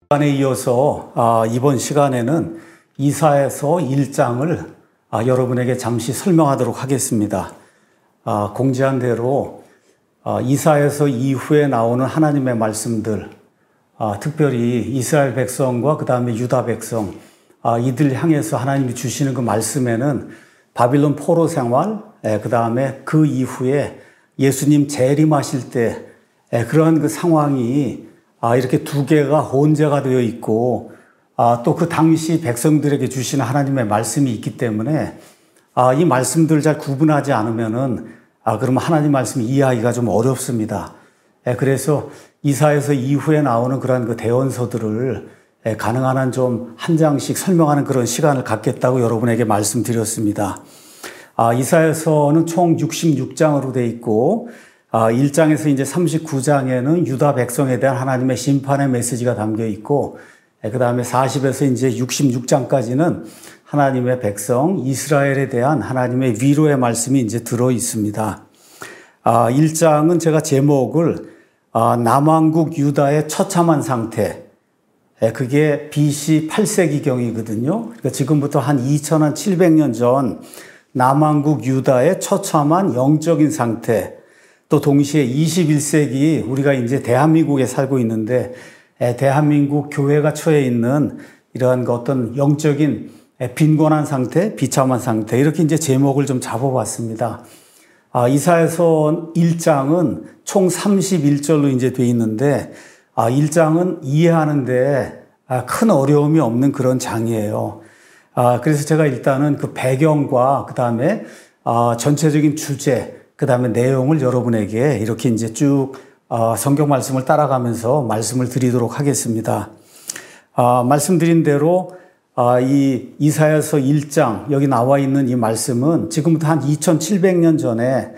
시간에 이어서 이번 시간에는 이사야서 1장을 여러분에게 잠시 설명하도록 하겠습니다. 공지한 대로 이사야서 이후에 나오는 하나님의 말씀들, 특별히 이스라엘 백성과 그 다음에 유다 백성, 이들 향해서 하나님이 주시는 그 말씀에는 바빌론 포로 생활, 그 다음에 그 이후에 예수님 재림하실 때 그러한 그 상황이 이렇게 두 개가 혼재가 되어 있고 또 그 당시 백성들에게 주시는 하나님의 말씀이 있기 때문에 이 말씀들을 잘 구분하지 않으면은 그러면 하나님 말씀 이해하기가 좀 어렵습니다. 그래서 이사야서 이후에 나오는 그러한 그 대언서들을 가능한 한 좀 한 장씩 설명하는 그런 시간을 갖겠다고 여러분에게 말씀드렸습니다. 이사야서는 총 66장으로 되어 있고 1장에서 이제 39장에는 유다 백성에 대한 하나님의 심판의 메시지가 담겨 있고 그 다음에 40에서 이제 66장까지는 하나님의 백성 이스라엘에 대한 하나님의 위로의 말씀이 이제 들어 있습니다. 1장은 제가 제목을 남왕국 유다의 처참한 상태, 그게 BC 8세기경이거든요. 그러니까 지금부터 한 2700년 전 남왕국 유다의 처참한 영적인 상태, 또 동시에 21세기 우리가 이제 대한민국에 살고 있는데 대한민국 교회가 처해 있는 이러한 어떤 영적인 빈곤한 상태, 비참한 상태, 이렇게 이제 제목을 좀 잡아봤습니다. 이사야서 1장은 총 31절로 이제 돼 있는데 1장은 이해하는데 큰 어려움이 없는 그런 장이에요. 그래서 제가 일단은 그 배경과 그 다음에 전체적인 주제, 그 다음에 내용을 여러분에게 이렇게 이제 쭉 성경 말씀을 따라가면서 말씀을 드리도록 하겠습니다. 말씀드린 대로 이 이사야서 1장 여기 나와 있는 이 말씀은 지금부터 한 2700년 전에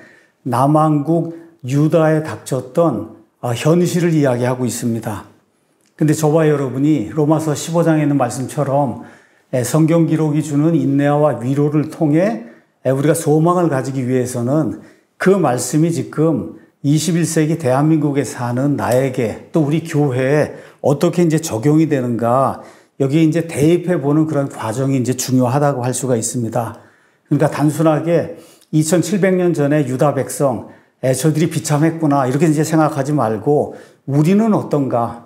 남왕국 유다에 닥쳤던 현실을 이야기하고 있습니다. 근데 저와 여러분이 로마서 15장에 있는 말씀처럼 성경 기록이 주는 인내와 위로를 통해 우리가 소망을 가지기 위해서는 그 말씀이 지금 21세기 대한민국에 사는 나에게 또 우리 교회에 어떻게 이제 적용이 되는가, 여기에 이제 대입해 보는 그런 과정이 이제 중요하다고 할 수가 있습니다. 그러니까 단순하게 2700년 전에 유다 백성, 저들이 비참했구나, 이렇게 이제 생각하지 말고 우리는 어떤가,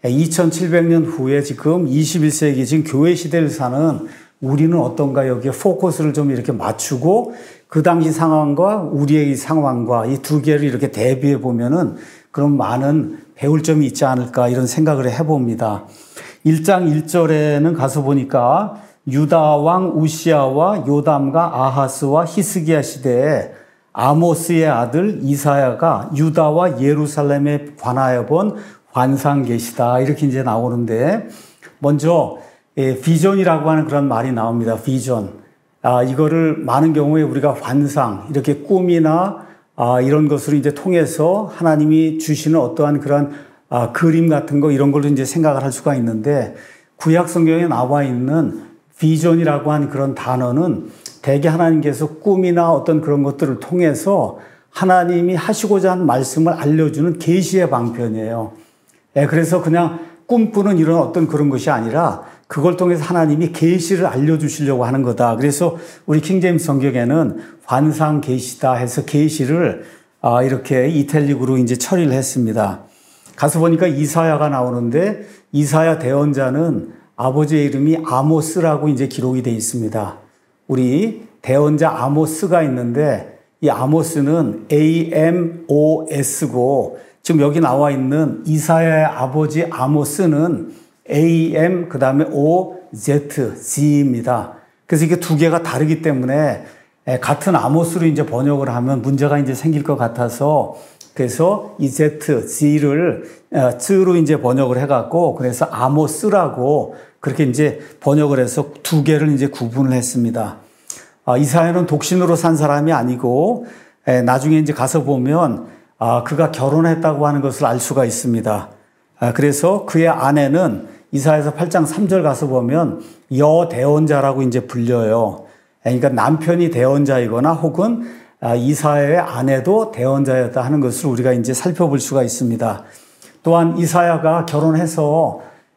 2700년 후에 지금 21세기 지금 교회 시대를 사는 우리는 어떤가, 여기에 포커스를 좀 이렇게 맞추고 그 당시 상황과 우리의 상황과 이 두 개를 이렇게 대비해 보면은 그런 많은 배울 점이 있지 않을까, 이런 생각을 해봅니다. 1장 1절에는 가서 보니까 유다 왕 우시아와 요담과 아하스와 히스기야 시대에 아모스의 아들 이사야가 유다와 예루살렘에 관하여 본 환상 계시다, 이렇게 이제 나오는데, 먼저 비전이라고 하는 그런 말이 나옵니다. 비전. 이거를 많은 경우에 우리가 환상, 이렇게 꿈이나 이런 것으로 이제 통해서 하나님이 주시는 어떠한 그런 그림 같은 거, 이런 걸로 이제 생각을 할 수가 있는데, 구약 성경에 나와 있는 비전이라고 하는 그런 단어는 대개 하나님께서 꿈이나 어떤 그런 것들을 통해서 하나님이 하시고자 한 말씀을 알려주는 계시의 방편이에요. 그래서 그냥 꿈꾸는 이런 어떤 그런 것이 아니라 그걸 통해서 하나님이 계시를 알려주시려고 하는 거다. 그래서 우리 킹제임스 성경에는 환상 계시다 해서 계시를 이렇게 이탈릭으로 이제 처리를 했습니다. 가서 보니까 이사야가 나오는데, 이사야 대언자는 아버지의 이름이 아모스라고 이제 기록이 되어 있습니다. 우리 대언자 아모스가 있는데 이 아모스는 AMOS고, 지금 여기 나와 있는 이사야의 아버지 아모스는 AM 그 다음에 OZG입니다. 그래서 이게 두 개가 다르기 때문에 같은 아모스로 이제 번역을 하면 문제가 이제 생길 것 같아서, 그래서 이 ZG를 츠로 이제 번역을 해갖고, 그래서 아모스라고 그렇게 이제 번역을 해서 두 개를 이제 구분을 했습니다. 이사야는 독신으로 산 사람이 아니고 나중에 이제 가서 보면 그가 결혼했다고 하는 것을 알 수가 있습니다. 그래서 그의 아내는 이사야서 8장 3절 가서 보면 여대언자라고 이제 불려요. 그러니까 남편이 대언자이거나 혹은 이사야의 아내도 대언자였다 하는 것을 우리가 이제 살펴볼 수가 있습니다. 또한 이사야가 결혼해서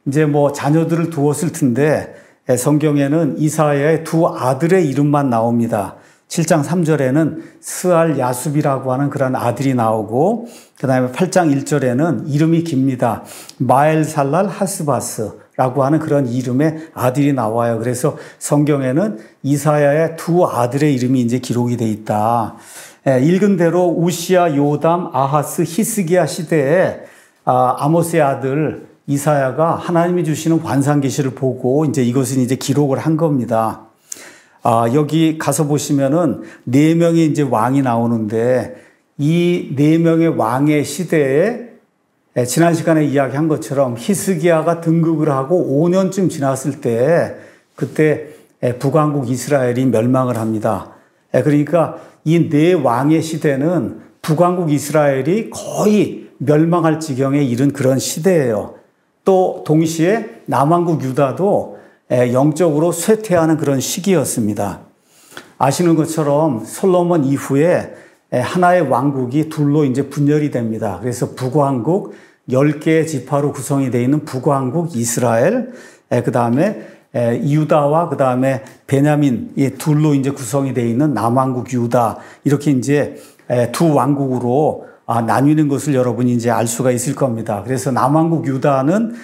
이제 뭐 자녀들을 두었을 텐데 성경에는 이사야의 두 아들의 이름만 나옵니다. 7장 3절에는 스알 야숲이라고 하는 그런 아들이 나오고 그 다음에 8장 1절에는 이름이 깁니다. 마엘살랄 하스바스라고 하는 그런 이름의 아들이 나와요. 그래서 성경에는 이사야의 두 아들의 이름이 이제 기록이 돼 있다. 읽은 대로 우시야, 요담, 아하스, 히스기야 시대에 아모스의 아들 이사야가 하나님이 주시는 환상 계시를 보고 이제 이것은 이제 기록을 한 겁니다. 여기 가서 보시면은 4명의 이제 왕이 나오는데 이 4명의 왕의 시대에 지난 시간에 이야기한 것처럼 히스기야가 등극을 하고 5년쯤 지났을 때 그때 북왕국 이스라엘이 멸망을 합니다. 그러니까 이 4왕의 시대는 북왕국 이스라엘이 거의 멸망할 지경에 이른 그런 시대예요. 또 동시에 남왕국 유다도 영적으로 쇠퇴하는 그런 시기였습니다. 아시는 것처럼 솔로몬 이후에 하나의 왕국이 둘로 이제 분열이 됩니다. 그래서 북왕국 10개의 지파로 구성이 되어 있는 북왕국 이스라엘, 그 다음에 유다와 그 다음에 베냐민 이 둘로 이제 구성이 되어 있는 남왕국 유다 이렇게 이제 두 왕국으로 나뉘는 것을 여러분이 이제 알 수가 있을 겁니다. 그래서 남왕국 유다는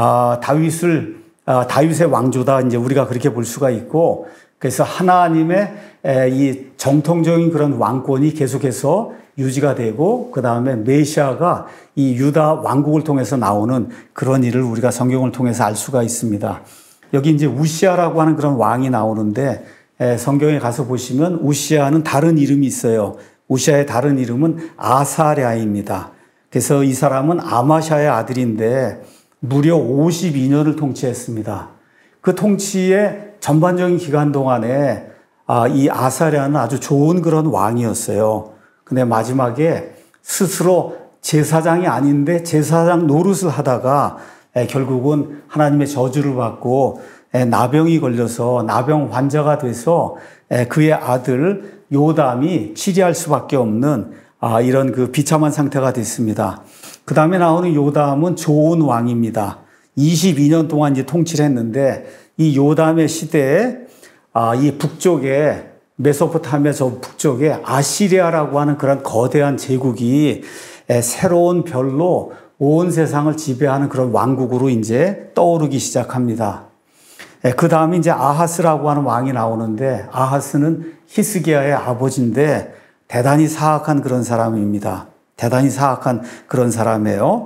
다윗의 왕조다 이제 우리가 그렇게 볼 수가 있고 그래서 하나님의 이 정통적인 그런 왕권이 계속해서 유지가 되고 그 다음에 메시아가 이 유다 왕국을 통해서 나오는 그런 일을 우리가 성경을 통해서 알 수가 있습니다. 여기 이제 우시아라고 하는 그런 왕이 나오는데 성경에 가서 보시면 우시아는 다른 이름이 있어요. 우시아의 다른 이름은 아사랴입니다. 그래서 이 사람은 아마샤의 아들인데 무려 52년을 통치했습니다. 그 통치의 전반적인 기간 동안에 이 아사랴는 아주 좋은 그런 왕이었어요. 근데 마지막에 스스로 제사장이 아닌데 제사장 노릇을 하다가 결국은 하나님의 저주를 받고 나병이 걸려서 나병 환자가 돼서 그의 아들 요담이 치리할 수밖에 없는 이런 그 비참한 상태가 됐습니다. 그 다음에 나오는 요담은 좋은 왕입니다. 22년 동안 이제 통치를 했는데 이 요담의 시대에 이 북쪽에 메소포타미아 저 북쪽에 아시리아라고 하는 그런 거대한 제국이 새로운 별로 온 세상을 지배하는 그런 왕국으로 이제 떠오르기 시작합니다. 그 다음에 이제 아하스라고 하는 왕이 나오는데 아하스는 히스기야의 아버지인데 대단히 사악한 그런 사람입니다. 대단히 사악한 그런 사람이에요.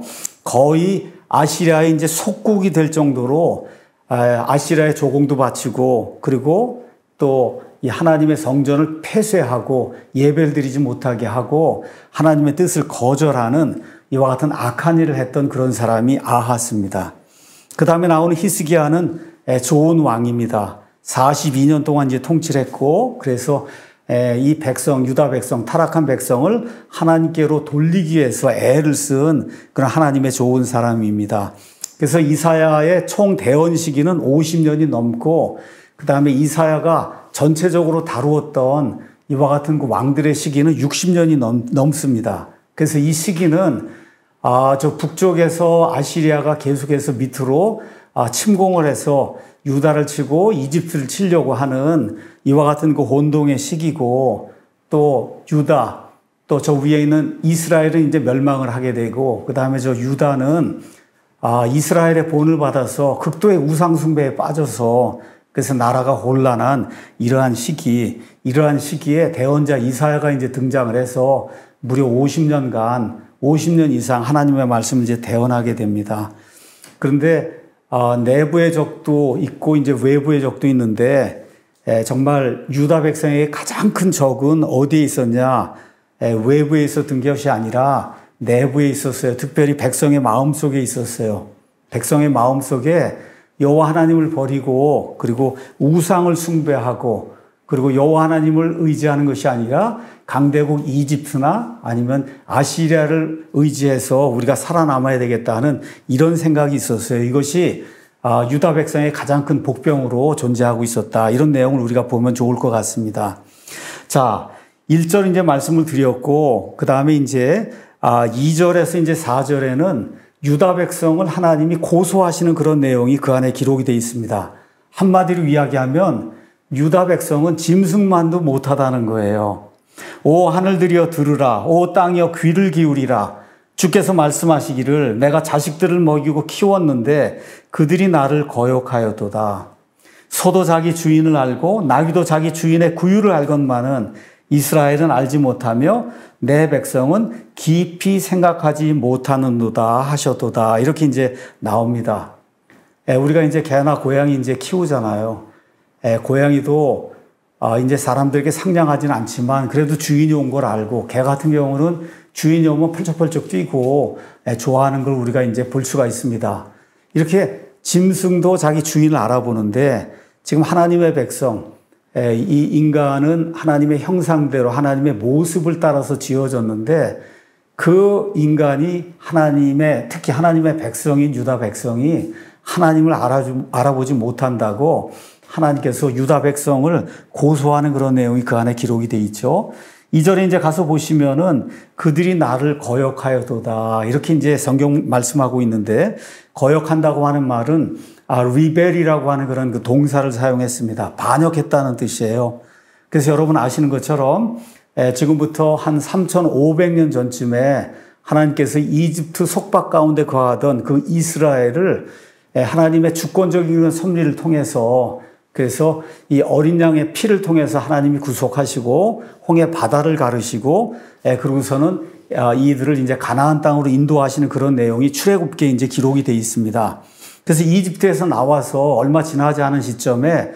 거의 아시리아의 이제 속국이 될 정도로 아시리아의 조공도 바치고 그리고 또 이 하나님의 성전을 폐쇄하고 예배를 드리지 못하게 하고 하나님의 뜻을 거절하는 이와 같은 악한 일을 했던 그런 사람이 아하스입니다. 그 다음에 나오는 히스기야는 좋은 왕입니다. 42년 동안 이제 통치를 했고 그래서 이 백성, 유다 백성, 타락한 백성을 하나님께로 돌리기 위해서 애를 쓴 그런 하나님의 좋은 사람입니다. 그래서 이사야의 총 대언 시기는 50년이 넘고 그 다음에 이사야가 전체적으로 다루었던 이와 같은 그 왕들의 시기는 60년이 넘습니다. 그래서 이 시기는 저 북쪽에서 아시리아가 계속해서 밑으로 침공을 해서 유다를 치고 이집트를 치려고 하는 이와 같은 그 혼동의 시기고 또 유다 또 저 위에 있는 이스라엘은 이제 멸망을 하게 되고 그 다음에 저 유다는 이스라엘의 본을 받아서 극도의 우상숭배에 빠져서 그래서 나라가 혼란한 이러한 시기에 대언자 이사야가 이제 등장을 해서 무려 50년 이상 하나님의 말씀을 이제 대언하게 됩니다. 그런데 내부의 적도 있고 이제 외부의 적도 있는데 정말 유다 백성의 가장 큰 적은 어디에 있었냐? 외부에 있었던 것이 아니라 내부에 있었어요. 특별히 백성의 마음속에 있었어요. 백성의 마음속에 여호와 하나님을 버리고 그리고 우상을 숭배하고 그리고 여호와 하나님을 의지하는 것이 아니라 강대국 이집트나 아니면 아시리아를 의지해서 우리가 살아남아야 되겠다 하는 이런 생각이 있었어요. 이것이 유다 백성의 가장 큰 복병으로 존재하고 있었다. 이런 내용을 우리가 보면 좋을 것 같습니다. 자, 1절 이제 말씀을 드렸고 그 다음에 이제 2절에서 이제 4절에는 유다 백성을 하나님이 고소하시는 그런 내용이 그 안에 기록이 되어 있습니다. 한마디로 이야기하면 유다 백성은 짐승만도 못하다는 거예요. 오 하늘들이여 들으라. 오 땅이여 귀를 기울이라. 주께서 말씀하시기를 내가 자식들을 먹이고 키웠는데 그들이 나를 거역하였도다. 소도 자기 주인을 알고 나귀도 자기 주인의 구유를 알건만은 이스라엘은 알지 못하며 내 백성은 깊이 생각하지 못하는도다 하셨도다. 이렇게 이제 나옵니다. 우리가 이제 개나 고양이 이제 키우잖아요. 고양이도 이제 사람들에게 상냥하지는 않지만 그래도 주인이 온 걸 알고, 개 같은 경우는 주인이 오면 펄쩍펄쩍 뛰고 좋아하는 걸 우리가 이제 볼 수가 있습니다. 이렇게 짐승도 자기 주인을 알아보는데 지금 하나님의 백성, 이 인간은 하나님의 형상대로 하나님의 모습을 따라서 지어졌는데 그 인간이 특히 하나님의 백성인 유다 백성이 하나님을 알아보지 못한다고 하나님께서 유다 백성을 고소하는 그런 내용이 그 안에 기록이 되어 있죠. 2절에 이제 가서 보시면은 그들이 나를 거역하여도다. 이렇게 이제 성경 말씀하고 있는데, 거역한다고 하는 말은 리벨이라고 하는 그런 그 동사를 사용했습니다. 반역했다는 뜻이에요. 그래서 여러분 아시는 것처럼 지금부터 한 3,500년 전쯤에 하나님께서 이집트 속박 가운데 거하던 그 이스라엘을 하나님의 주권적인 섭리를 통해서, 그래서 이 어린 양의 피를 통해서 하나님이 구속하시고 홍해 바다를 가르시고 그러고서는 이들을 이제 가나안 땅으로 인도하시는 그런 내용이 출애굽기에 이제 기록이 되어 있습니다. 그래서 이집트에서 나와서 얼마 지나지 않은 시점에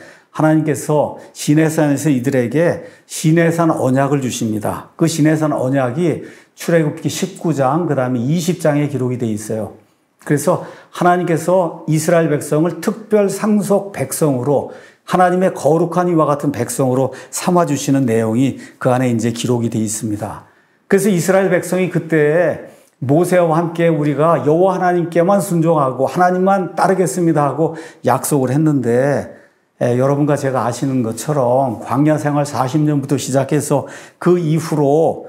하나님께서 시내산에서 이들에게 시내산 언약을 주십니다. 그 시내산 언약이 출애굽기 19장 그다음에 20장에 기록이 되어 있어요. 그래서 하나님께서 이스라엘 백성을 특별 상속 백성으로, 하나님의 거룩한 이와 같은 백성으로 삼아주시는 내용이 그 안에 이제 기록이 되어 있습니다. 그래서 이스라엘 백성이 그때 모세와 함께 우리가 여호와 하나님께만 순종하고 하나님만 따르겠습니다 하고 약속을 했는데, 여러분과 제가 아시는 것처럼 광야 생활 40년부터 시작해서 그 이후로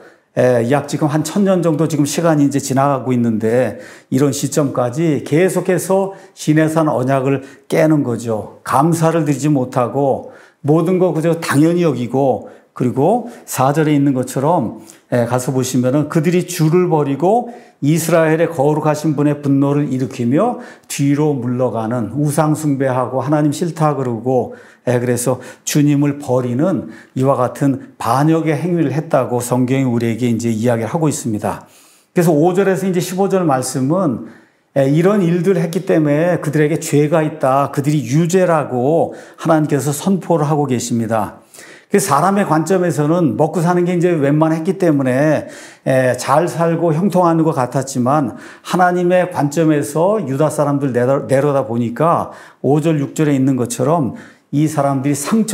약 지금 한 1000년 정도 지금 시간이 이제 지나가고 있는데, 이런 시점까지 계속해서 시내산 언약을 깨는 거죠. 감사를 드리지 못하고 모든 거 그저 당연히 여기고, 그리고 4절에 있는 것처럼 가서 보시면은 그들이 주를 버리고 이스라엘의 거룩하신 분의 분노를 일으키며 뒤로 물러가는, 우상 숭배하고 하나님 싫다 그러고 그래서 주님을 버리는 이와 같은 반역의 행위를 했다고 성경이 우리에게 이제 이야기를 하고 있습니다. 그래서 5절에서 이제 15절 말씀은 이런 일들을 했기 때문에 그들에게 죄가 있다, 그들이 유죄라고 하나님께서 선포를 하고 계십니다. 사람의 관점에서는 먹고 사는 게 이제 웬만했기 때문에 잘 살고 형통하는 것 같았지만, 하나님의 관점에서 유다 사람들 내려다 보니까 5절, 6절에 있는 것처럼 이 사람들이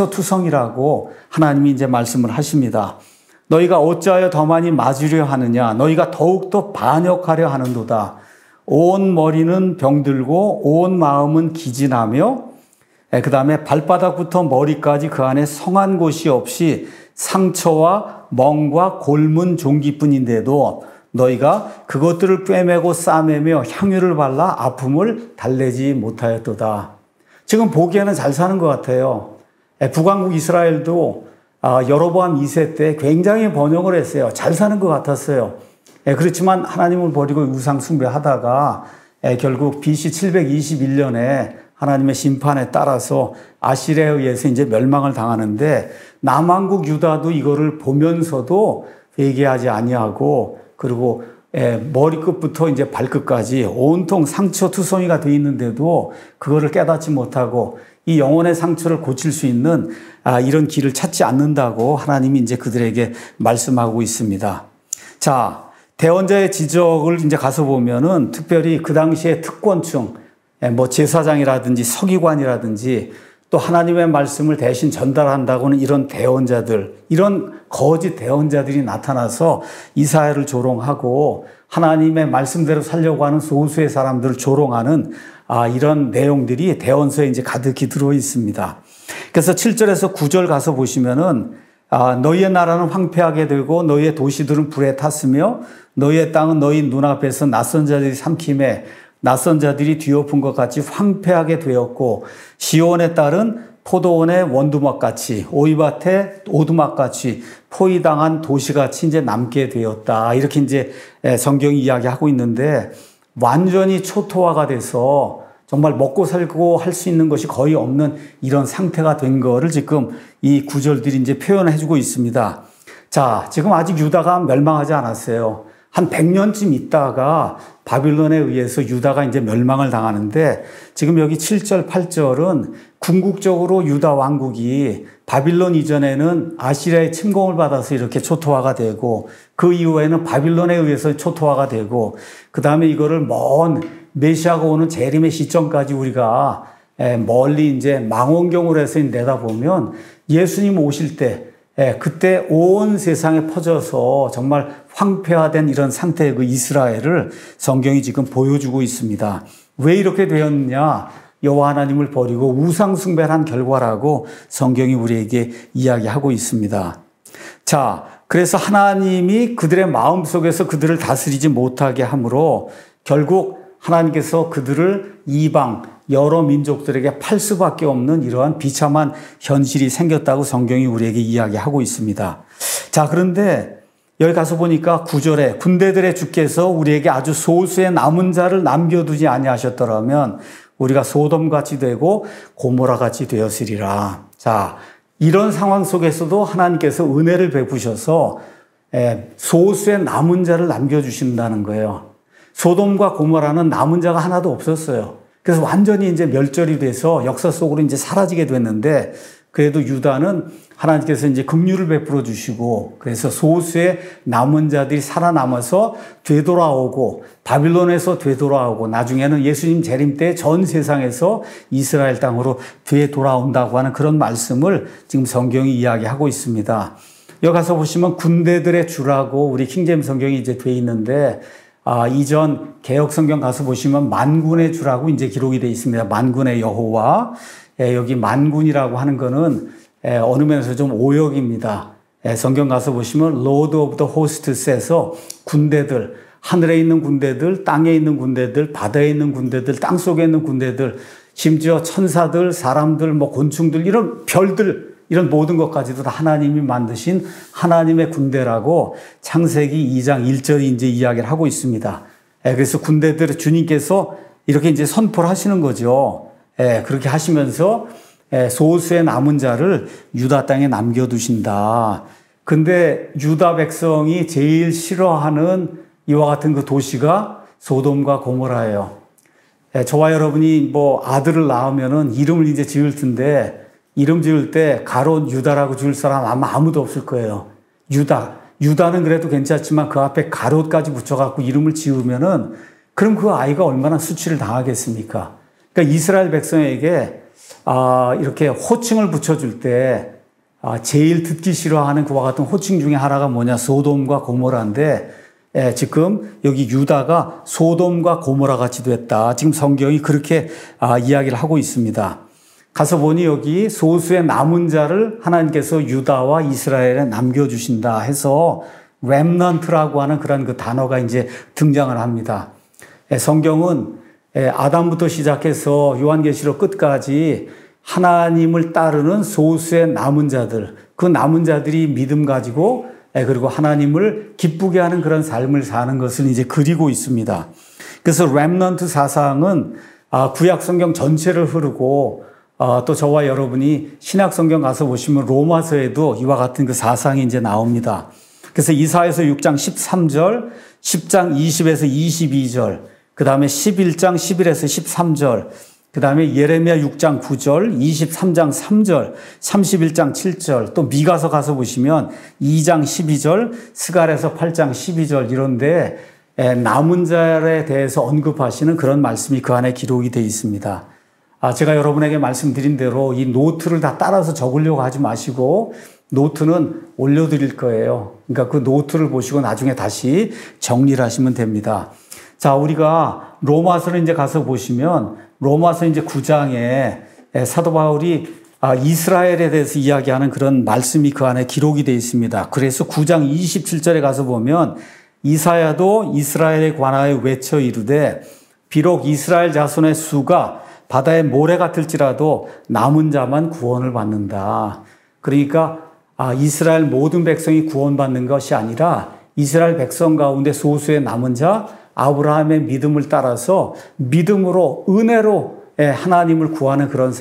상처투성이라고 하나님이 이제 말씀을 하십니다. 너희가 어찌하여 더 많이 맞으려 하느냐? 너희가 더욱더 반역하려 하는도다. 온 머리는 병들고 온 마음은 기진하며, 그 다음에 발바닥부터 머리까지 그 안에 성한 곳이 없이 상처와 멍과 골문 종기뿐인데도 너희가 그것들을 꿰매고 싸매며 향유를 발라 아픔을 달래지 못하였도다. 지금 보기에는 잘 사는 것 같아요. 북왕국 이스라엘도 여로보암 2세 때 굉장히 번영을 했어요. 잘 사는 것 같았어요. 그렇지만 하나님을 버리고 우상 숭배하다가 결국 BC 721년에 하나님의 심판에 따라서 아시리아에 의해서 이제 멸망을 당하는데, 남왕국 유다도 이거를 보면서도 회개하지 아니하고, 그리고 머리끝부터 이제 발끝까지 온통 상처투성이가 되어 있는데도 그거를 깨닫지 못하고 이 영혼의 상처를 고칠 수 있는 이런 길을 찾지 않는다고 하나님이 이제 그들에게 말씀하고 있습니다. 자, 대언자의 지적을 이제 가서 보면은 특별히 그 당시에 특권층, 제사장이라든지 서기관이라든지 또 하나님의 말씀을 대신 전달한다고는 이런 대언자들, 이런 거짓 대언자들이 나타나서 이사야를 조롱하고 하나님의 말씀대로 살려고 하는 소수의 사람들을 조롱하는 이런 내용들이 대언서에 이제 가득히 들어 있습니다. 그래서 7절에서 9절 가서 보시면은 너희의 나라는 황폐하게 되고 너희의 도시들은 불에 탔으며 너희의 땅은 너희 눈앞에서 낯선 자들이 삼킴에 낯선 자들이 뒤엎은 것 같이 황폐하게 되었고 시온의 딸은 포도원의 원두막같이 오이밭의 오두막같이 포위당한 도시같이 이제 남게 되었다. 이렇게 이제 성경이 이야기하고 있는데 완전히 초토화가 돼서 정말 먹고 살고 할 수 있는 것이 거의 없는 이런 상태가 된 거를 지금 이 구절들이 이제 표현해 주고 있습니다. 자, 지금 아직 유다가 멸망하지 않았어요. 한 100년쯤 있다가 바빌론에 의해서 유다가 이제 멸망을 당하는데 지금 여기 7절, 8절은 궁극적으로 유다 왕국이 바빌론 이전에는 아시리아의 침공을 받아서 이렇게 초토화가 되고 그 이후에는 바빌론에 의해서 초토화가 되고 그 다음에 이거를 먼 메시아가 오는 재림의 시점까지 우리가 멀리 이제 망원경으로 해서 내다보면 예수님 오실 때 그때 온 세상에 퍼져서 정말 황폐화된 이런 상태의 그 이스라엘을 성경이 지금 보여주고 있습니다. 왜 이렇게 되었느냐? 여호와 하나님을 버리고 우상 숭배를 한 결과라고 성경이 우리에게 이야기하고 있습니다. 자, 그래서 하나님이 그들의 마음속에서 그들을 다스리지 못하게 함으로 결국 하나님께서 그들을 이방 여러 민족들에게 팔 수밖에 없는 이러한 비참한 현실이 생겼다고 성경이 우리에게 이야기하고 있습니다. 자, 그런데 여기 가서 보니까 9절에 군대들의 주께서 우리에게 아주 소수의 남은 자를 남겨두지 아니하셨더라면 우리가 소돔같이 되고 고모라같이 되었으리라. 자, 이런 상황 속에서도 하나님께서 은혜를 베푸셔서 소수의 남은 자를 남겨주신다는 거예요. 소돔과 고모라는 남은 자가 하나도 없었어요. 그래서 완전히 이제 멸절이 돼서 역사 속으로 이제 사라지게 됐는데 그래도 유다는 하나님께서 이제 긍휼을 베풀어 주시고 그래서 소수의 남은 자들이 살아남아서 되돌아오고 바빌론에서 되돌아오고 나중에는 예수님 재림 때 전 세상에서 이스라엘 땅으로 되돌아온다고 하는 그런 말씀을 지금 성경이 이야기하고 있습니다. 여기 가서 보시면 군대들의 주라고 우리 킹제임스 성경이 이제 돼 있는데 이전 개혁 성경 가서 보시면 만군의 주라고 이제 기록이 되어 있습니다. 만군의 여호와. 여기 만군이라고 하는 거는 어느 면에서 좀 오역입니다. 성경 가서 보시면 Lord of the Hosts에서 군대들, 하늘에 있는 군대들, 땅에 있는 군대들, 바다에 있는 군대들, 땅속에 있는 군대들, 심지어 천사들, 사람들, 뭐 곤충들, 이런 별들, 이런 모든 것까지도 다 하나님이 만드신 하나님의 군대라고 창세기 2장 1절이 이제 이야기를 하고 있습니다. 그래서 군대들 주님께서 이렇게 이제 선포를 하시는 거죠. 그렇게 하시면서 소수의 남은 자를 유다 땅에 남겨두신다. 근데 유다 백성이 제일 싫어하는 이와 같은 그 도시가 소돔과 고모라예요. 저와 여러분이 뭐 아들을 낳으면은 이름을 이제 지을 텐데 이름 지을 때 가롯 유다라고 지을 사람 아마 아무도 없을 거예요. 유다는 그래도 괜찮지만 그 앞에 가롯까지 붙여갖고 이름을 지으면은 그럼 그 아이가 얼마나 수치를 당하겠습니까? 그러니까 이스라엘 백성에게 이렇게 호칭을 붙여줄 때 제일 듣기 싫어하는 그와 같은 호칭 중에 하나가 뭐냐? 소돔과 고모라인데 지금 여기 유다가 소돔과 고모라 같이 됐다. 지금 성경이 그렇게 이야기를 하고 있습니다. 가서 보니 여기 소수의 남은 자를 하나님께서 유다와 이스라엘에 남겨주신다 해서 렘넌트라고 하는 그런 그 단어가 이제 등장을 합니다. 성경은 아담부터 시작해서 요한계시록 끝까지 하나님을 따르는 소수의 남은 자들, 그 남은 자들이 믿음 가지고 그리고 하나님을 기쁘게 하는 그런 삶을 사는 것을 이제 그리고 있습니다. 그래서 렘넌트 사상은 구약 성경 전체를 흐르고 또 저와 여러분이 신약 성경 가서 보시면 로마서에도 이와 같은 그 사상이 이제 나옵니다. 그래서 이사야서 6장 13절, 10장 20에서 22절, 그 다음에 11장 11에서 13절, 그 다음에 예레미야 6장 9절, 23장 3절, 31장 7절, 또 미가서 가서 보시면 2장 12절, 스갈에서 8장 12절 이런데 남은 자에 대해서 언급하시는 그런 말씀이 그 안에 기록이 되어 있습니다. 제가 여러분에게 말씀드린 대로 이 노트를 다 따라서 적으려고 하지 마시고 노트는 올려드릴 거예요. 그러니까 그 노트를 보시고 나중에 다시 정리를 하시면 됩니다. 자, 우리가 로마서를 이제 가서 보시면 로마서 이제 9장에 사도 바울이 이스라엘에 대해서 이야기하는 그런 말씀이 그 안에 기록이 되어 있습니다. 그래서 9장 27절에 가서 보면 이사야도 이스라엘에 관하여 외쳐 이르되 비록 이스라엘 자손의 수가 바다의 모래 같을지라도 남은 자만 구원을 받는다. 그러니까 이스라엘 모든 백성이 구원받는 것이 아니라 이스라엘 백성 가운데 소수의 남은 자 아브라함의 믿음을 따라서 믿음으로 은혜로 하나님을 구하는 그런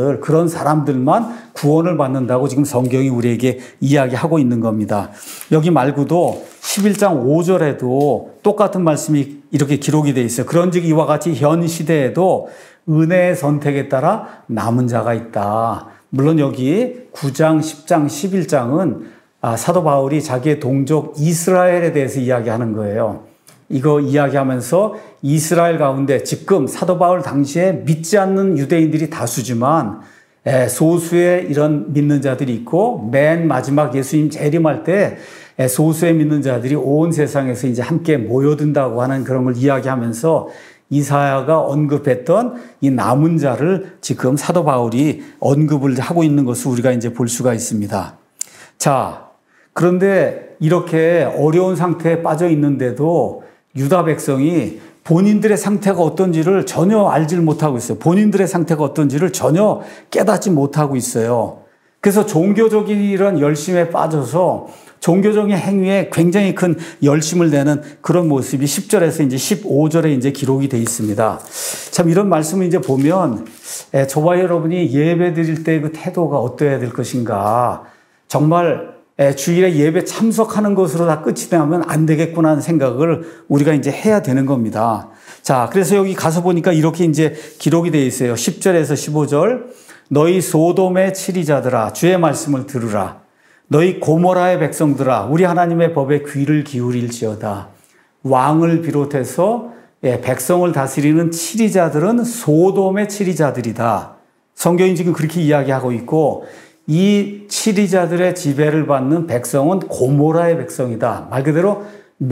사람들만 구원을 받는다고 지금 성경이 우리에게 이야기하고 있는 겁니다. 여기 말고도 11장 5절에도 똑같은 말씀이 이렇게 기록이 되어 있어요. 그런즉 이와 같이 현 시대에도 은혜의 선택에 따라 남은 자가 있다. 물론 여기 9장, 10장, 11장은 사도 바울이 자기의 동족 이스라엘에 대해서 이야기하는 거예요. 이거 이야기하면서 이스라엘 가운데 지금 사도 바울 당시에 믿지 않는 유대인들이 다수지만 소수의 이런 믿는 자들이 있고 맨 마지막 예수님 재림할 때 소수의 믿는 자들이 온 세상에서 이제 함께 모여든다고 하는 그런 걸 이야기하면서 이사야가 언급했던 이 남은 자를 지금 사도 바울이 언급을 하고 있는 것을 우리가 이제 볼 수가 있습니다. 자, 그런데 이렇게 어려운 상태에 빠져 있는데도 유다 백성이 본인들의 상태가 어떤지를 전혀 알지 못하고 있어요. 본인들의 상태가 어떤지를 전혀 깨닫지 못하고 있어요. 그래서 종교적인 이런 열심에 빠져서 종교적인 행위에 굉장히 큰 열심을 내는 그런 모습이 10절에서 이제 15절에 이제 기록이 되어 있습니다. 참 이런 말씀을 이제 보면 저와 여러분이 예배 드릴 때 그 태도가 어떠해야 될 것인가. 정말 주일에 예배 참석하는 것으로 다 끝이 되면 안 되겠구나 하는 생각을 우리가 이제 해야 되는 겁니다. 자, 그래서 여기 가서 보니까 이렇게 이제 기록이 되어 있어요. 10절에서 15절. 너희 소돔의 치리자들아, 주의 말씀을 들으라. 너희 고모라의 백성들아, 우리 하나님의 법에 귀를 기울일지어다. 왕을 비롯해서 백성을 다스리는 치리자들은 소돔의 치리자들이다. 성경이 지금 그렇게 이야기하고 있고, 이 치리자들의 지배를 받는 백성은 고모라의 백성이다. 말 그대로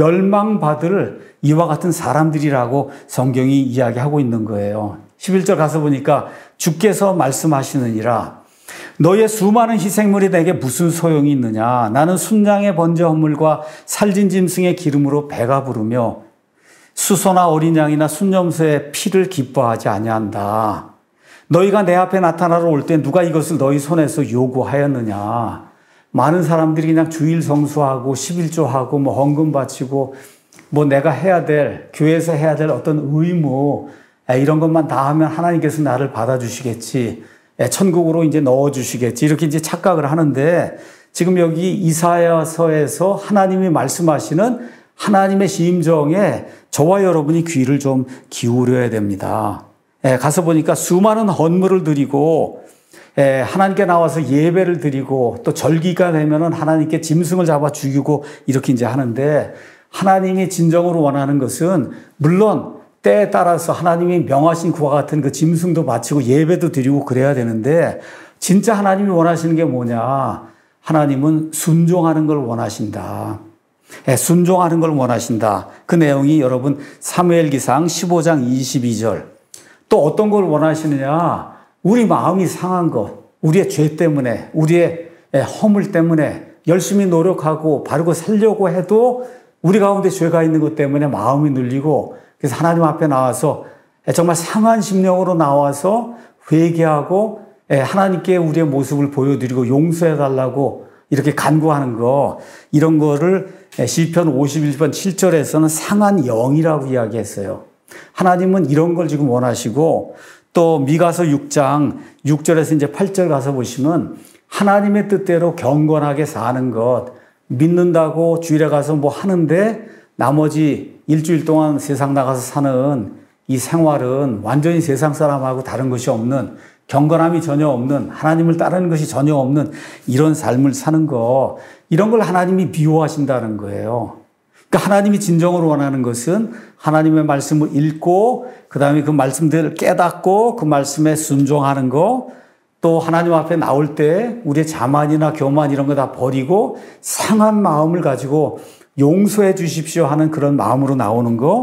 멸망받을 이와 같은 사람들이라고 성경이 이야기하고 있는 거예요. 11절 가서 보니까 주께서 말씀하시느니라. 너의 수많은 희생물이 내게 무슨 소용이 있느냐. 나는 순양의 번제 헌물과 살진 짐승의 기름으로 배가 부르며 수소나 어린 양이나 순염소의 피를 기뻐하지 아니한다. 너희가 내 앞에 나타나러 올 때 누가 이것을 너희 손에서 요구하였느냐. 많은 사람들이 그냥 주일 성수하고 11조하고 헌금 바치고 내가 해야 될, 교회에서 해야 될 어떤 의무 이런 것만 다 하면 하나님께서 나를 받아주시겠지. 천국으로 이제 넣어주시겠지. 이렇게 이제 착각을 하는데 지금 여기 이사야서에서 하나님이 말씀하시는 하나님의 심정에 저와 여러분이 귀를 좀 기울여야 됩니다. 가서 보니까 수많은 헌물을 드리고 하나님께 나와서 예배를 드리고 또 절기가 되면은 하나님께 짐승을 잡아 죽이고 이렇게 이제 하는데 하나님이 진정으로 원하는 것은 물론 때에 따라서 하나님이 명하신 그와 같은 그 짐승도 바치고 예배도 드리고 그래야 되는데 진짜 하나님이 원하시는 게 뭐냐? 하나님은 순종하는 걸 원하신다. 순종하는 걸 원하신다. 그 내용이 여러분 사무엘기상 15장 22절. 또 어떤 걸 원하시느냐? 우리 마음이 상한 것, 우리의 죄 때문에, 우리의 허물 때문에 열심히 노력하고 바르고 살려고 해도 우리 가운데 죄가 있는 것 때문에 마음이 눌리고 그래서 하나님 앞에 나와서 정말 상한 심령으로 나와서 회개하고 하나님께 우리의 모습을 보여드리고 용서해달라고 이렇게 간구하는 거, 이런 거를 시편 51편 7절에서는 상한 영이라고 이야기했어요. 하나님은 이런 걸 지금 원하시고 또 미가서 6장 6절에서 이제 8절 가서 보시면 하나님의 뜻대로 경건하게 사는 것, 믿는다고 주일에 가서 하는데 나머지 일주일 동안 세상 나가서 사는 이 생활은 완전히 세상 사람하고 다른 것이 없는, 경건함이 전혀 없는, 하나님을 따르는 것이 전혀 없는 이런 삶을 사는 거, 이런 걸 하나님이 미워하신다는 거예요. 그러니까 하나님이 진정으로 원하는 것은 하나님의 말씀을 읽고 그 다음에 그 말씀들을 깨닫고 그 말씀에 순종하는 거, 또 하나님 앞에 나올 때 우리의 자만이나 교만 이런 거 다 버리고 상한 마음을 가지고 용서해 주십시오 하는 그런 마음으로 나오는 거,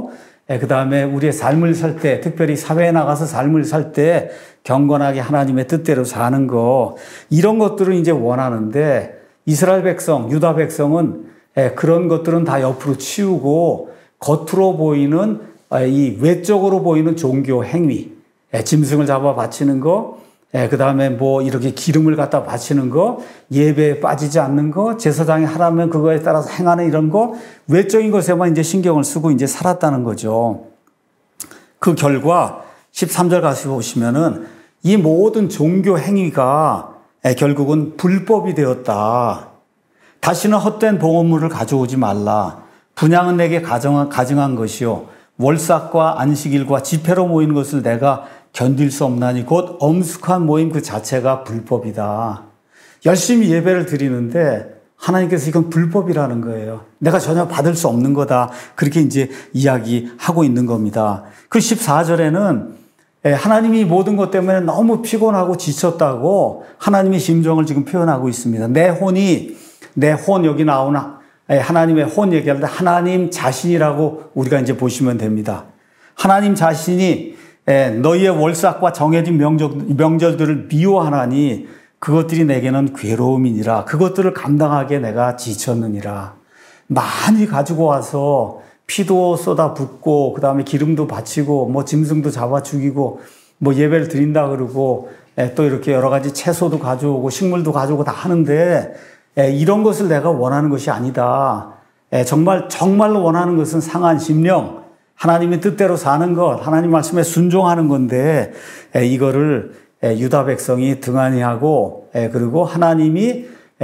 그 다음에 우리의 삶을 살 때, 특별히 사회에 나가서 삶을 살 때 경건하게 하나님의 뜻대로 사는 거, 이런 것들을 이제 원하는데 이스라엘 백성, 유다 백성은 그런 것들은 다 옆으로 치우고 겉으로 보이는 이 외적으로 보이는 종교 행위, 짐승을 잡아 바치는 거, 그 다음에 뭐 이렇게 기름을 갖다 바치는 거, 예배에 빠지지 않는 거, 제사장이 하라면 그거에 따라서 행하는 이런 거, 외적인 것에만 이제 신경을 쓰고 이제 살았다는 거죠. 그 결과 13절 가서 보시면은 이 모든 종교 행위가 결국은 불법이 되었다. 다시는 헛된 봉헌물을 가져오지 말라. 분향은 내게 가증한 것이요. 월삭과 안식일과 집회로 모이는 것을 내가 견딜 수 없나니 곧 엄숙한 모임 그 자체가 불법이다. 열심히 예배를 드리는데 하나님께서 이건 불법이라는 거예요. 내가 전혀 받을 수 없는 거다. 그렇게 이제 이야기하고 있는 겁니다. 그 14절에는 하나님이 모든 것 때문에 너무 피곤하고 지쳤다고 하나님의 심정을 지금 표현하고 있습니다. 내 혼 여기 나오는 하나님의 혼 얘기할 때 하나님 자신이라고 우리가 이제 보시면 됩니다. 하나님 자신이 너희의 월삭과 정해진 명절들을 미워하나니 그것들이 내게는 괴로움이니라. 그것들을 감당하기에 내가 지쳤느니라. 많이 가지고 와서 피도 쏟아붓고 그 다음에 기름도 바치고 뭐 짐승도 잡아 죽이고 뭐 예배를 드린다 그러고 또 이렇게 여러 가지 채소도 가져오고 식물도 가져오고 다 하는데 이런 것을 내가 원하는 것이 아니다. 정말로 원하는 것은 상한 심령, 하나님의 뜻대로 사는 것, 하나님 말씀에 순종하는 건데 이거를 유다 백성이 등한히 하고 그리고 하나님이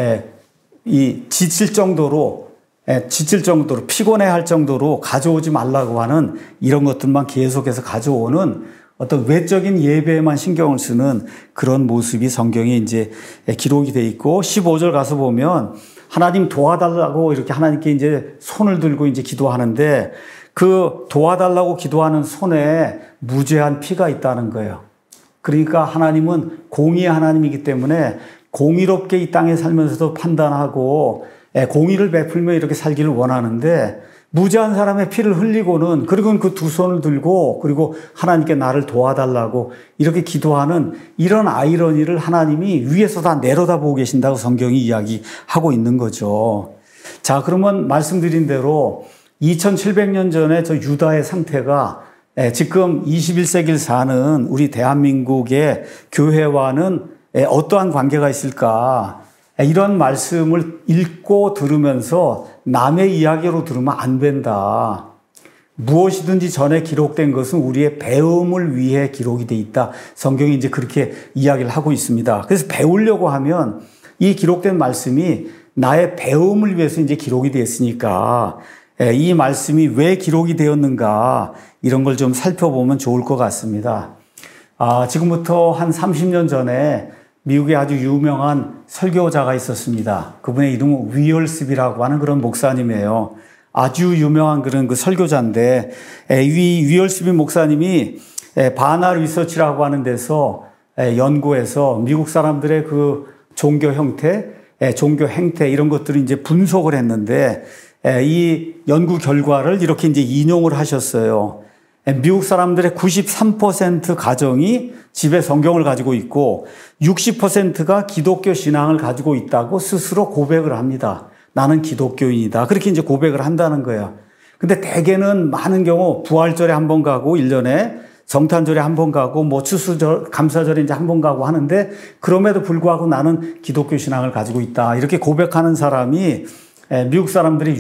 지칠 정도로 피곤해할 정도로 가져오지 말라고 하는 이런 것들만 계속해서 가져오는 어떤 외적인 예배에만 신경을 쓰는 그런 모습이 성경에 이제 기록이 돼 있고 15절 가서 보면 하나님 도와달라고 이렇게 하나님께 이제 손을 들고 이제 기도하는데 그 도와달라고 기도하는 손에 무죄한 피가 있다는 거예요. 그러니까 하나님은 공의의 하나님이기 때문에 공의롭게 이 땅에 살면서도 판단하고 공의를 베풀며 이렇게 살기를 원하는데 무죄한 사람의 피를 흘리고는 그리고 그 두 손을 들고 그리고 하나님께 나를 도와달라고 이렇게 기도하는 이런 아이러니를 하나님이 위에서 다 내려다보고 계신다고 성경이 이야기하고 있는 거죠. 자, 그러면 말씀드린 대로 2700년 전에 저 유다의 상태가 지금 21세기를 사는 우리 대한민국의 교회와는 어떠한 관계가 있을까? 이런 말씀을 읽고 들으면서 남의 이야기로 들으면 안 된다. 무엇이든지 전에 기록된 것은 우리의 배움을 위해 기록이 돼 있다. 성경이 이제 그렇게 이야기를 하고 있습니다. 그래서 배우려고 하면 이 기록된 말씀이 나의 배움을 위해서 이제 기록이 되었으니까 이 말씀이 왜 기록이 되었는가 이런 걸 좀 살펴보면 좋을 것 같습니다. 지금부터 한 30년 전에 미국에 아주 유명한 설교자가 있었습니다. 그분의 이름은 위얼스비라고 하는 그런 목사님이에요. 아주 유명한 그런 그 설교자인데 위얼스비 목사님이 바나 리서치라고 하는 데서 연구해서 미국 사람들의 그 종교 형태, 종교 행태 이런 것들을 이제 분석을 했는데 이 연구 결과를 이렇게 이제 인용을 하셨어요. 미국 사람들의 93% 가정이 집에 성경을 가지고 있고 60%가 기독교 신앙을 가지고 있다고 스스로 고백을 합니다. 나는 기독교인이다. 그렇게 이제 고백을 한다는 거예요. 근데 대개는 많은 경우 부활절에 한 번 가고 1년에 성탄절에 한 번 가고 뭐 추수절, 감사절에 이제 한 번 가고 하는데 그럼에도 불구하고 나는 기독교 신앙을 가지고 있다. 이렇게 고백하는 사람이 미국 사람들이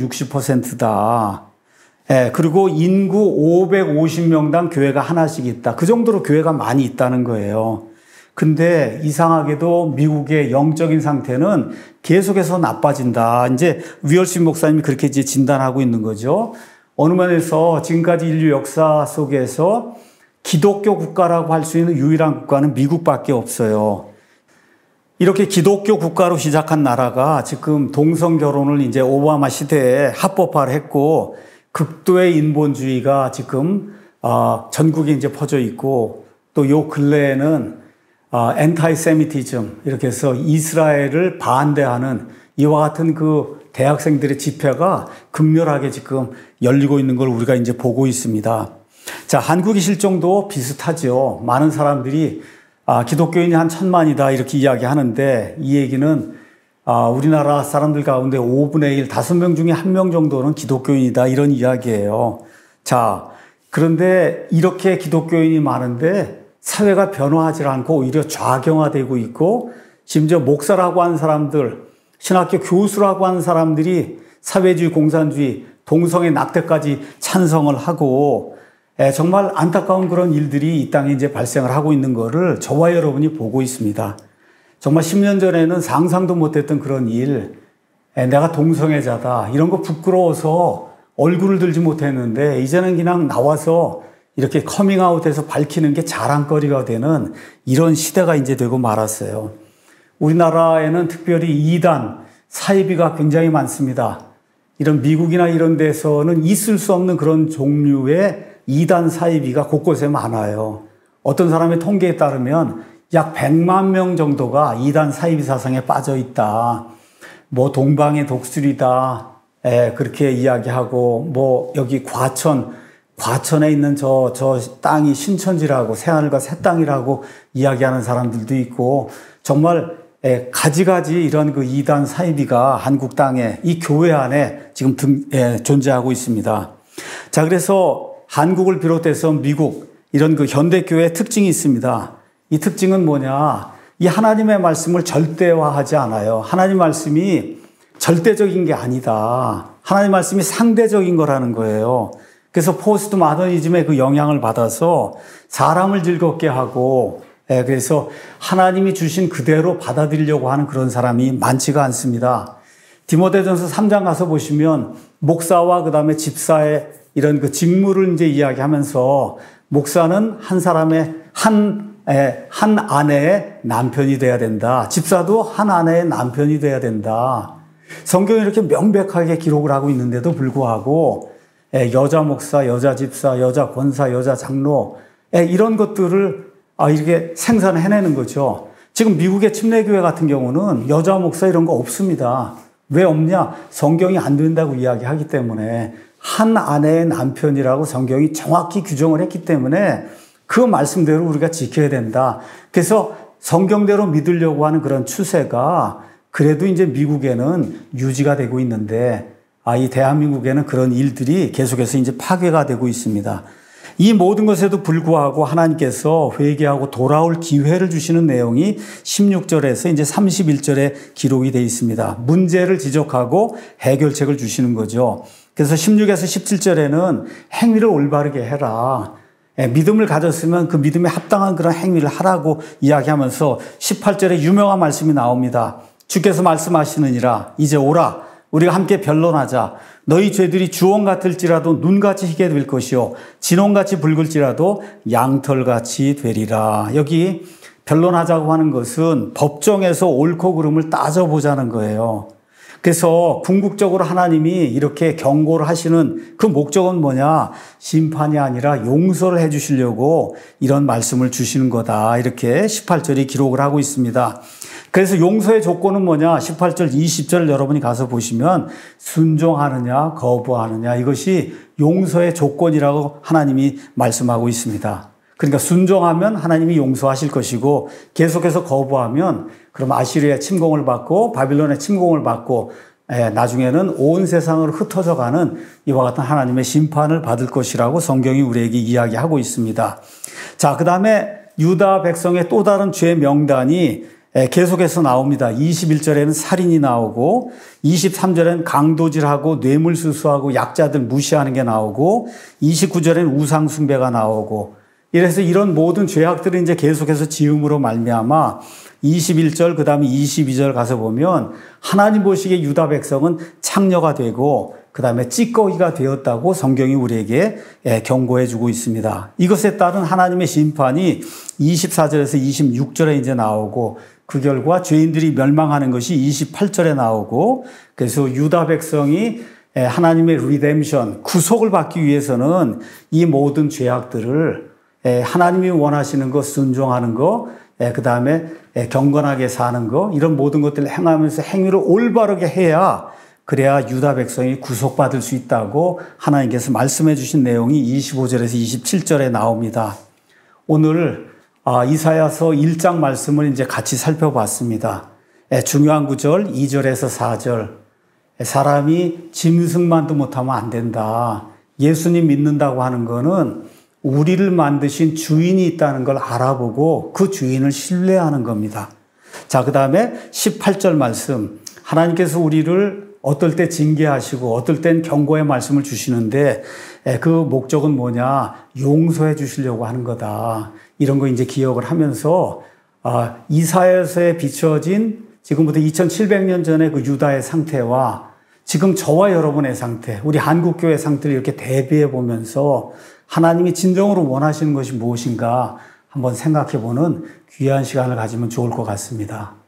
60%다. 그리고 인구 550명당 교회가 하나씩 있다. 그 정도로 교회가 많이 있다는 거예요. 근데 이상하게도 미국의 영적인 상태는 계속해서 나빠진다. 이제 위얼스 목사님이 그렇게 이제 진단하고 있는 거죠. 어느 면에서 지금까지 인류 역사 속에서 기독교 국가라고 할 수 있는 유일한 국가는 미국밖에 없어요. 이렇게 기독교 국가로 시작한 나라가 지금 동성 결혼을 이제 오바마 시대에 합법화를 했고 극도의 인본주의가 지금 전국에 이제 퍼져 있고 또 요 근래에는 엔타이세미티즘 이렇게 해서 이스라엘을 반대하는 이와 같은 그 대학생들의 집회가 극렬하게 지금 열리고 있는 걸 우리가 이제 보고 있습니다. 자, 한국의 실정도 비슷하죠. 많은 사람들이 기독교인이 한 1,000만이다 이렇게 이야기하는데 이 얘기는 우리나라 사람들 가운데 5분의 1, 5명 중에 1명 정도는 기독교인이다 이런 이야기예요. 자, 그런데 이렇게 기독교인이 많은데 사회가 변화하지 않고 오히려 좌경화되고 있고 심지어 목사라고 하는 사람들, 신학교 교수라고 하는 사람들이 사회주의, 공산주의, 동성애 낙태까지 찬성을 하고 정말 안타까운 그런 일들이 이 땅에 이제 발생을 하고 있는 거를 저와 여러분이 보고 있습니다. 정말 10년 전에는 상상도 못했던 그런 일, 내가 동성애자다 이런 거 부끄러워서 얼굴을 들지 못했는데 이제는 그냥 나와서 이렇게 커밍아웃해서 밝히는 게 자랑거리가 되는 이런 시대가 이제 되고 말았어요. 우리나라에는 특별히 이단, 사이비가 굉장히 많습니다. 이런 미국이나 이런 데서는 있을 수 없는 그런 종류의 이단 사이비가 곳곳에 많아요. 어떤 사람의 통계에 따르면 약 100만 명 정도가 이단 사이비 사상에 빠져 있다. 뭐 동방의 독수리다. 그렇게 이야기하고 뭐 여기 과천에 있는 저 땅이 신천지라고 새하늘과 새 땅이라고 이야기하는 사람들도 있고 정말 가지가지 이런 그 이단 사이비가 한국 땅에 이 교회 안에 지금 존재하고 있습니다. 자, 그래서 한국을 비롯해서 미국 이런 그 현대교회의 특징이 있습니다. 이 특징은 뭐냐? 이 하나님의 말씀을 절대화하지 않아요. 하나님 말씀이 절대적인 게 아니다. 하나님 말씀이 상대적인 거라는 거예요. 그래서 포스트 마더니즘의 그 영향을 받아서 사람을 즐겁게 하고 그래서 하나님이 주신 그대로 받아들이려고 하는 그런 사람이 많지가 않습니다. 디모데전서 3장 가서 보시면 목사와 그다음에 집사의 이런 그 직무를 이제 이야기하면서 목사는 한 사람의 한 아내의 남편이 돼야 된다. 집사도 한 아내의 남편이 돼야 된다. 성경이 이렇게 명백하게 기록을 하고 있는데도 불구하고 여자 목사, 여자 집사, 여자 권사, 여자 장로 이런 것들을 이렇게 생산해내는 거죠. 지금 미국의 침례교회 같은 경우는 여자 목사 이런 거 없습니다. 왜 없냐? 성경이 안 된다고 이야기하기 때문에 한 아내의 남편이라고 성경이 정확히 규정을 했기 때문에 그 말씀대로 우리가 지켜야 된다. 그래서 성경대로 믿으려고 하는 그런 추세가 그래도 이제 미국에는 유지가 되고 있는데 이 대한민국에는 그런 일들이 계속해서 이제 파괴가 되고 있습니다. 이 모든 것에도 불구하고 하나님께서 회개하고 돌아올 기회를 주시는 내용이 16절에서 이제 31절에 기록이 되어 있습니다. 문제를 지적하고 해결책을 주시는 거죠. 그래서 16에서 17절에는 행위를 올바르게 해라. 믿음을 가졌으면 그 믿음에 합당한 그런 행위를 하라고 이야기하면서 18절에 유명한 말씀이 나옵니다. 주께서 말씀하시느니라 이제 오라 우리가 함께 변론하자. 너희 죄들이 주홍 같을지라도 눈같이 희게 될 것이요 진홍같이 붉을지라도 양털같이 되리라. 여기 변론하자고 하는 것은 법정에서 옳고 그름을 따져보자는 거예요. 그래서 궁극적으로 하나님이 이렇게 경고를 하시는 그 목적은 뭐냐? 심판이 아니라 용서를 해 주시려고 이런 말씀을 주시는 거다. 이렇게 18절이 기록을 하고 있습니다. 그래서 용서의 조건은 뭐냐? 18절, 20절 여러분이 가서 보시면 순종하느냐, 거부하느냐 이것이 용서의 조건이라고 하나님이 말씀하고 있습니다. 그러니까 순종하면 하나님이 용서하실 것이고 계속해서 거부하면 그럼 아시리아의 침공을 받고 바빌론의 침공을 받고 나중에는 온 세상으로 흩어져 가는 이와 같은 하나님의 심판을 받을 것이라고 성경이 우리에게 이야기하고 있습니다. 자, 그 다음에 유다 백성의 또 다른 죄 명단이 계속해서 나옵니다. 21절에는 살인이 나오고 23절에는 강도질하고 뇌물수수하고 약자들 무시하는 게 나오고 29절에는 우상숭배가 나오고 이래서 이런 모든 죄악들을 이제 계속해서 지음으로 말미암아 21절 그다음에 22절 가서 보면 하나님 보시기에 유다 백성은 창녀가 되고 그다음에 찌꺼기가 되었다고 성경이 우리에게 경고해 주고 있습니다. 이것에 따른 하나님의 심판이 24절에서 26절에 이제 나오고 그 결과 죄인들이 멸망하는 것이 28절에 나오고 그래서 유다 백성이 하나님의 리뎀션 구속을 받기 위해서는 이 모든 죄악들을 하나님이 원하시는 것 순종하는 것 그 다음에 경건하게 사는 것 이런 모든 것들을 행하면서 행위를 올바르게 해야 그래야 유다 백성이 구속받을 수 있다고 하나님께서 말씀해 주신 내용이 25절에서 27절에 나옵니다. 오늘 이사야서 1장 말씀을 이제 같이 살펴봤습니다. 중요한 구절 2절에서 4절. 사람이 짐승만도 못하면 안 된다. 예수님 믿는다고 하는 거는 우리를 만드신 주인이 있다는 걸 알아보고 그 주인을 신뢰하는 겁니다. 자, 그 다음에 18절 말씀. 하나님께서 우리를 어떨 때 징계하시고 어떨 땐 경고의 말씀을 주시는데 그 목적은 뭐냐? 용서해 주시려고 하는 거다. 이런 거 이제 기억을 하면서 이사야서에 비춰진 지금부터 2700년 전의 그 유다의 상태와 지금 저와 여러분의 상태, 우리 한국교회 상태를 이렇게 대비해 보면서 하나님이 진정으로 원하시는 것이 무엇인가 한번 생각해 보는 귀한 시간을 가지면 좋을 것 같습니다.